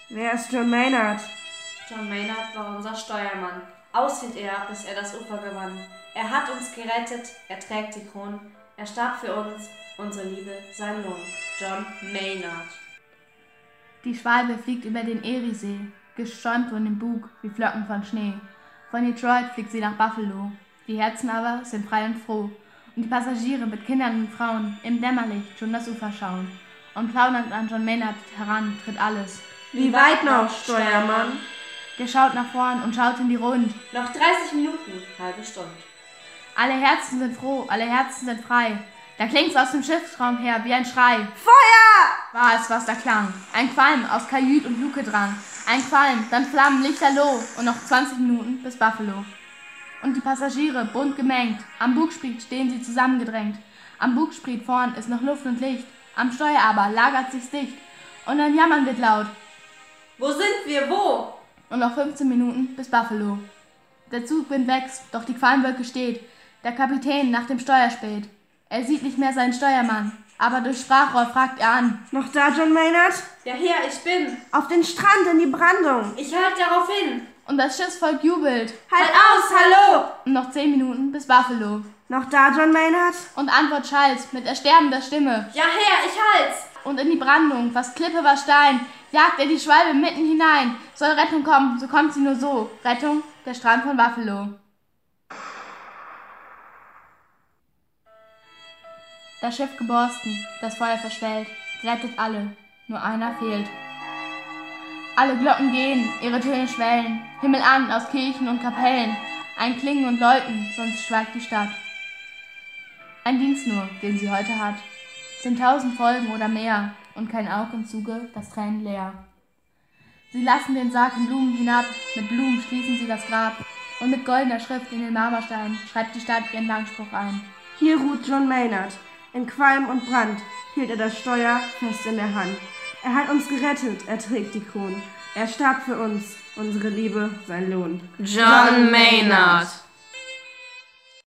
Wer ist John Maynard? John Maynard war unser Steuermann. Aushielt er, bis er das Ufer gewann. Er hat uns gerettet, er trägt die Kron. Er starb für uns, unsere Liebe, sein Lohn. John Maynard. Die Schwalbe fliegt über den Eriesee, geschäumt von dem Bug wie Flocken von Schnee. Von Detroit fliegt sie nach Buffalo. Die Herzen aber sind frei und froh. Und die Passagiere mit Kindern und Frauen im Dämmerlicht schon das Ufer schauen. Und plaudernd an John Maynard heran tritt alles. Wie weit noch, Steuermann? Der schaut nach vorn und schaut in die Rund. Noch 30 Minuten, halbe Stunde. Alle Herzen sind froh, alle Herzen sind frei. Da klingt's aus dem Schiffsraum her wie ein Schrei. Feuer! War es, was da klang. Ein Qualm aus Kajüt und Luke drang. Ein Qualm, dann Flammen, lichterloh und noch 20 Minuten bis Buffalo. Und die Passagiere bunt gemengt. Am Bugspriet stehen sie zusammengedrängt. Am Bugspriet vorn ist noch Luft und Licht. Am Steuer aber lagert sich's dicht. Und ein Jammern wird laut. Wo sind wir, wo? Und noch 15 Minuten bis Buffalo. Der Zugwind wächst, doch die Qualmwolke steht. Der Kapitän nach dem Steuer späht. Er sieht nicht mehr seinen Steuermann, aber durch Sprachrohr fragt er an. Noch da, John Maynard? Ja, hier, ich bin. Auf den Strand in die Brandung. Ich halte darauf hin. Und das Schiffsvolk jubelt. Halt aus, hallo! Und noch 10 Minuten bis Buffalo. Noch da, John Maynard? Und Antwort schallt mit ersterbender Stimme. Ja, her, ich halt's. Und in die Brandung, was Klippe war Stein, jagt er die Schwalbe mitten hinein. Soll Rettung kommen, so kommt sie nur so. Rettung, der Strand von Buffalo. Das Schiff geborsten, das Feuer verschwellt, rettet alle, nur einer fehlt. Alle Glocken gehen, ihre Töne schwellen, Himmel an aus Kirchen und Kapellen, ein Klingen und Läuten, sonst schweigt die Stadt. Ein Dienst nur, den sie heute hat, 10.000 Folgen oder mehr, und kein Aug im Zuge, das Tränen leer. Sie lassen den Sarg in Blumen hinab, mit Blumen schließen sie das Grab, und mit goldener Schrift in den Marmorstein schreibt die Stadt ihren Langspruch ein. Hier ruht John Maynard. In Qualm und Brand hielt er das Steuer fest in der Hand. Er hat uns gerettet, er trägt die Kron. Er starb für uns, unsere Liebe, sein Lohn. John Maynard.